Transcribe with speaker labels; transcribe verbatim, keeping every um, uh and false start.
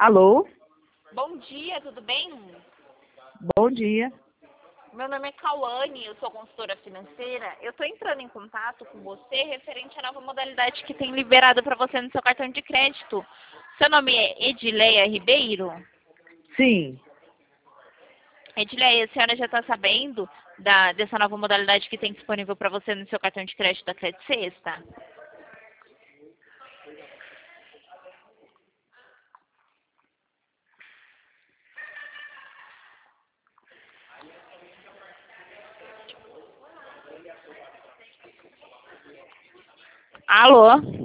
Speaker 1: Alô?
Speaker 2: Bom dia, tudo bem?
Speaker 1: Bom dia.
Speaker 2: Meu nome é Cauane, eu sou consultora financeira. Eu estou entrando em contato com você referente à nova modalidade que tem liberado para você no seu cartão de crédito. Seu nome é Edileia Ribeiro?
Speaker 1: Sim.
Speaker 2: Edileia, a senhora já está sabendo da, dessa nova modalidade que tem disponível para você no seu cartão de crédito da Credit Sexta? Alô?